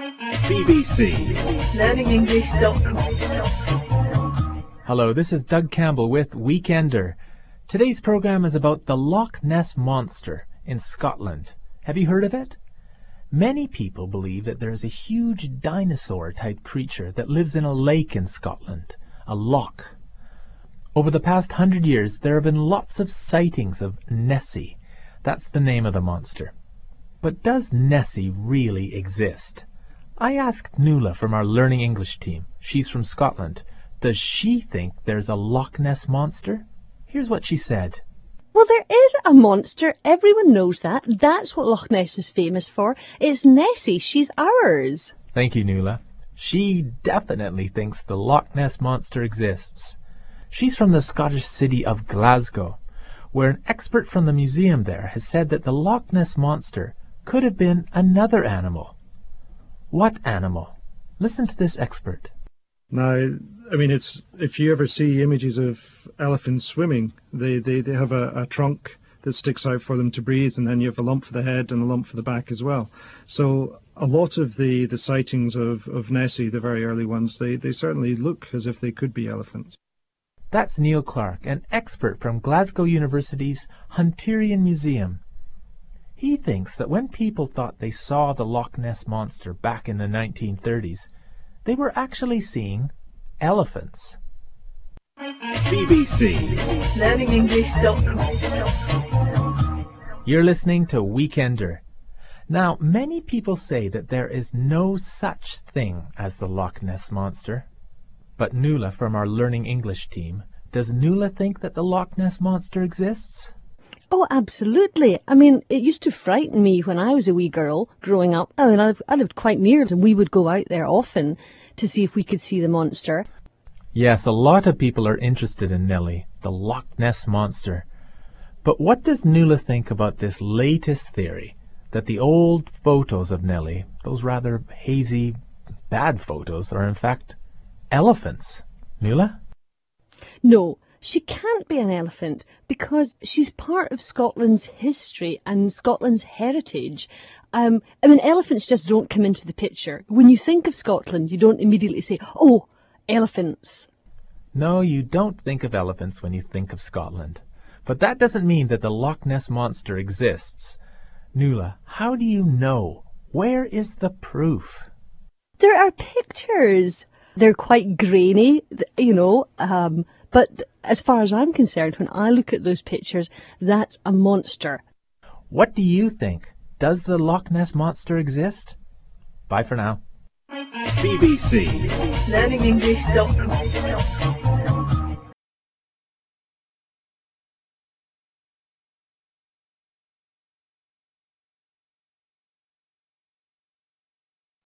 BBC. LearningEnglish.com. Hello, this is Doug Campbell with Weekender. Today's program is about the Loch Ness Monster in Scotland. Have you heard of it? Many people believe that there is a huge dinosaur-type creature that lives in a lake in Scotland, a loch. Over the past 100 years, there have been lots of sightings of Nessie. That's the name of the monster. But does Nessie really exist? I asked Nuala from our Learning English team. She's from Scotland. Does she think there's a Loch Ness monster? Here's what she said. Well, there is a monster. Everyone knows that. That's what Loch Ness is famous for. It's Nessie. She's ours. Thank you, Nuala. She definitely thinks the Loch Ness monster exists. She's from the Scottish city of Glasgow, where an expert from the museum there has said that the Loch Ness monster could have been another animal. What animal? Listen to this expert. Now, I mean, if you ever see images of elephants swimming, they have a trunk that sticks out for them to breathe, and then you have a lump for the head and a lump for the back as well. So a lot of the sightings of Nessie, the very early ones, they certainly look as if they could be elephants. That's Neil Clark, an expert from Glasgow University's Hunterian Museum. He thinks that when people thought they saw the Loch Ness monster back in the 1930s, they were actually seeing elephants. BBC. LearningEnglish.com. You're listening to Weekender. Now, many people say that there is no such thing as the Loch Ness monster. But Nuala from our Learning English team, does Nuala think that the Loch Ness monster exists? Oh, absolutely. I mean, it used to frighten me when I was a wee girl growing up. I mean, I lived quite near it, and we would go out there often to see if we could see the monster. Yes, a lot of people are interested in Nellie, the Loch Ness monster. But what does Nuala think about this latest theory, that the old photos of Nellie, those rather hazy, bad photos, are in fact elephants? Nuala? No, she can't be an elephant because she's part of Scotland's history and Scotland's heritage. I mean, elephants just don't come into the picture. When you think of Scotland, you don't immediately say, oh, elephants. No, you don't think of elephants when you think of Scotland. But that doesn't mean that the Loch Ness monster exists. Nuala, how do you know? Where is the proof? There are pictures. They're quite grainy, but as far as I'm concerned, when I look at those pictures, that's a monster. What do you think? Does the Loch Ness monster exist? Bye for now. BBC. LearningEnglish.com.